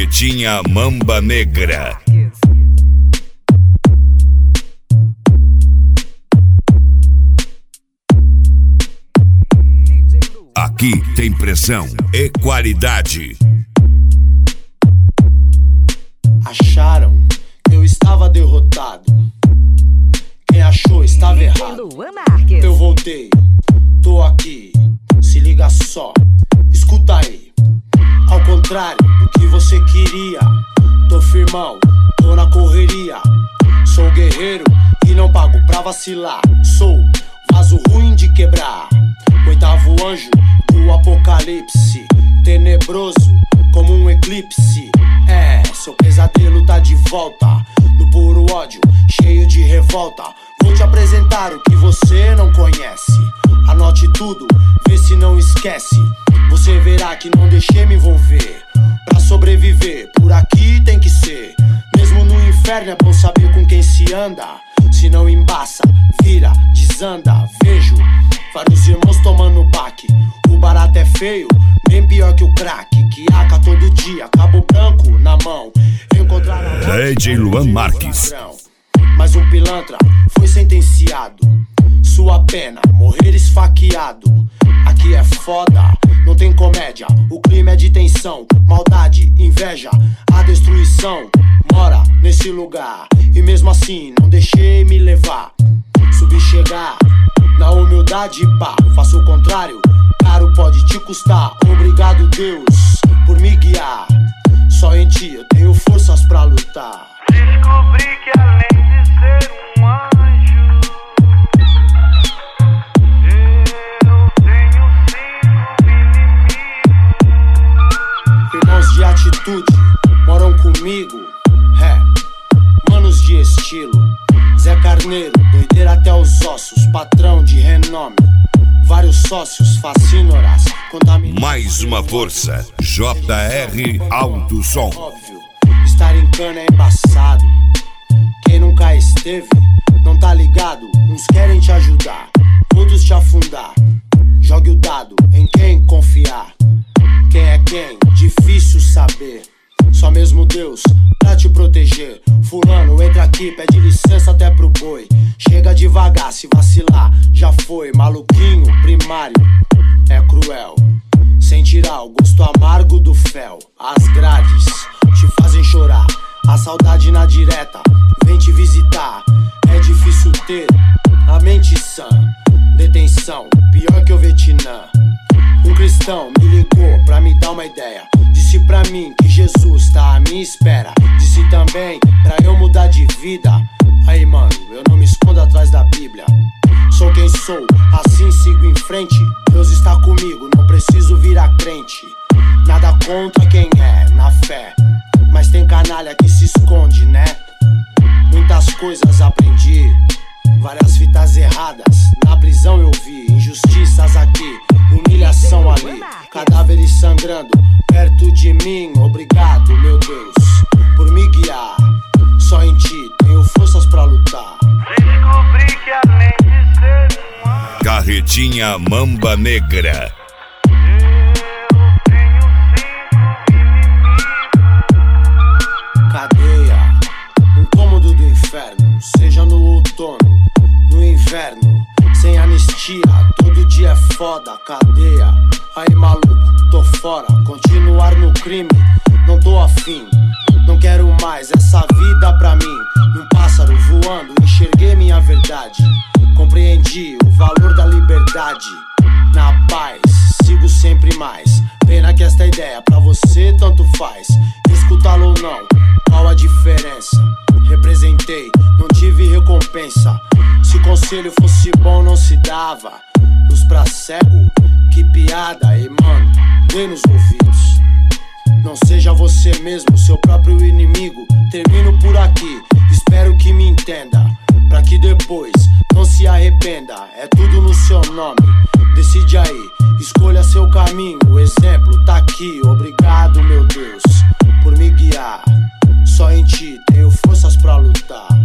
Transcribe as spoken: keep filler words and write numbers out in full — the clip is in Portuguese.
Carretinha Mamba Negra. Aqui tem pressão e qualidade. Acharam que eu estava derrotado. Quem achou estava errado. Eu voltei, tô aqui. Se liga só, escuta aí. Ao contrário do que você queria, tô firmão, tô na correria. Sou guerreiro e não pago pra vacilar. Sou vaso ruim de quebrar, oitavo anjo do apocalipse, tenebroso como um eclipse. É, seu pesadelo tá de volta, no puro ódio, cheio de revolta. Vou te apresentar o que você não conhece. Anote tudo, vê se não esquece. Você verá que não deixei me envolver. Pra sobreviver, por aqui tem que ser. Mesmo no inferno é bom saber com quem se anda. Se não embaça, vira, desanda. Vejo vários irmãos tomando baque. O barato é feio, bem pior que o crack. Que aca todo dia, cabo branco na mão. Encontrar a D J Luan Marques. Mas um pilantra foi sentenciado. Sua pena, morrer esfaqueado. Aqui é foda, não tem comédia. O clima é de tensão, maldade, inveja. A destruição mora nesse lugar. E mesmo assim não deixei me levar. Subi chegar, na humildade pá. Faço o contrário, caro pode te custar. Obrigado Deus por me guiar. Só em ti eu tenho forças pra lutar. Descobri que além de ser um anjo, eu tenho cinco inimigos. Irmãos de atitude moram comigo. É, manos de estilo. Zé Carneiro, doideira até os ossos. Patrão de renome, vários sócios, fascínoras. Mais uma força, J R Alto Som. Óbvio, estar em cana é embaçado. Quem nunca esteve, não tá ligado. Uns querem te ajudar, outros te afundar. Jogue o dado em quem confiar. Quem é quem, difícil saber. Só mesmo Deus pra te proteger. Fulano, entra aqui, pede licença até pro boi. Chega devagar, se vacilar, já foi. Maluquinho, primário, é cruel. Sem tirar o gosto amargo do fel. As grades te fazem chorar. A saudade na direta vem te visitar. É difícil ter a mente sã. Detenção, pior que o Vietnã. Um cristão me ligou pra me dar uma ideia. Disse pra mim que Jesus tá à minha espera. Disse também pra eu mudar de vida. Aí mano, eu não me escondo atrás da Bíblia. Sou quem sou, assim sigo em frente. Deus está comigo, não preciso virar crente. Nada contra quem é, na fé. Mas tem canalha que se esconde, né? Muitas coisas aprendi, várias fitas erradas. Na prisão eu vi injustiças aqui, humilhação ali, cadáveres sangrando perto de mim. Obrigado, meu Deus, por me guiar. Só em ti tenho forças pra lutar. Descobri que além de ser um anjo, Carretinha Mamba Negra. eu tenho cinco inimigos. Cadeia, um cômodo do inferno. Seja no outono, no inverno. Sem anistia, todo dia é foda. Cadeia, aí maluco, tô fora. Continuar no crime, não tô afim. Não quero mais essa vida pra mim. Num pássaro voando, enxerguei minha verdade. Compreendi o valor da liberdade. Na paz, sigo sempre mais. Pena que esta ideia pra você tanto faz. Escutá-lo ou não, qual a diferença? Representei, não tive recompensa. Se conselho fosse bom não se dava. Luz pra cego, que piada. E mano, dê nos ouvidos. Não seja você mesmo, seu próprio inimigo. Termino por aqui, espero que me entenda. Pra que depois não se arrependa. É tudo no seu nome, decide aí. Escolha seu caminho, o exemplo tá aqui. Obrigado, meu Deus, por me guiar. Só em ti tenho forças pra lutar.